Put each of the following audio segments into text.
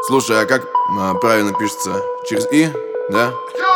Слушай, а как правильно пишется? Через И, да?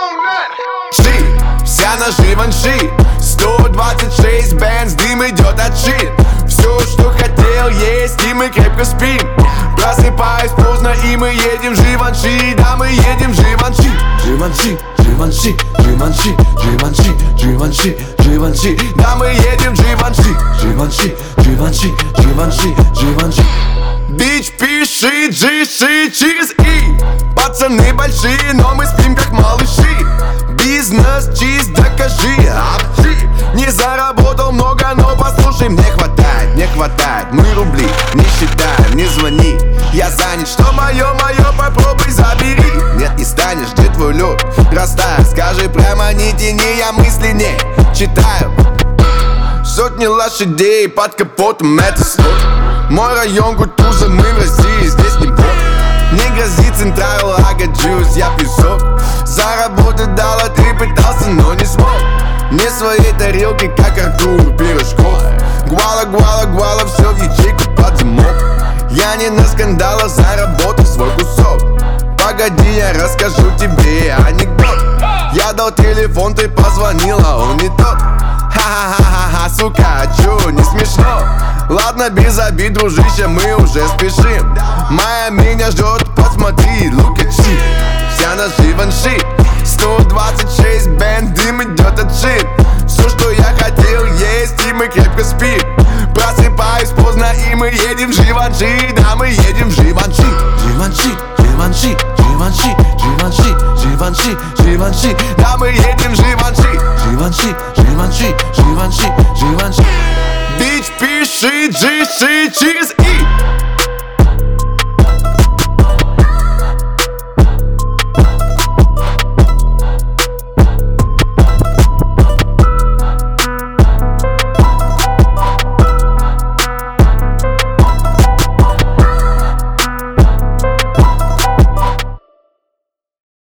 Вся на Живанши 126 бенз, дым идет от шин. Все, что хотел есть, и мы крепко спим. Просыпаюсь поздно, и мы едем в Живанши. Да, мы едем в Живанши. Живанши, Живанши, Живанши, Живанши, Живанши, Живанши. Да, мы едем в Живанши. Живанши, Живанши, Живанши, Живанши. Бич, пиши, джиши через И. Пацаны большие, но мы спим как малыши. Бизнес чист, докажи, апчи. Не заработал много, но послушай, мне хватает. Мы рубли не считаем, не звони. Я занят, что мое, попробуй забери. Нет, не станешь, где твой лед? Растает, скажи прямо, не тяни, я мысли не читаю. Сотни лошадей под капотом, это слот. Мой район Кутуза, мы в России, здесь не бот. Не грозит Централ Лага Джуз, я песок. Заработать дала, ты пытался, но не смог. Не своей тарелки, как Артур Пирожков. Гуала, все в ячейку под замок. Я не на скандалах, заработал свой кусок. Погоди, я расскажу тебе анекдот. Я дал телефон, ты позвонила, он не тот. Ха-ха-ха-ха, сука, а чё, не смешно? Ладно, без обид, дружище, мы уже спешим. Майя меня ждет, посмотри, look at she. Вся на Живанши 126 бенз, дым идет от шин. Все, что я хотел есть, и мы крепко спим. Просыпаюсь поздно, и мы едем в Живанши. Да, мы едем в Живанши. Живанши, Живанши, Живанши, Живанши, Живанши, Живанши. Да, мы едем в Живанши. Живанши, Живанши, Живанши, Живанши. Бич, пиши, джиши через И.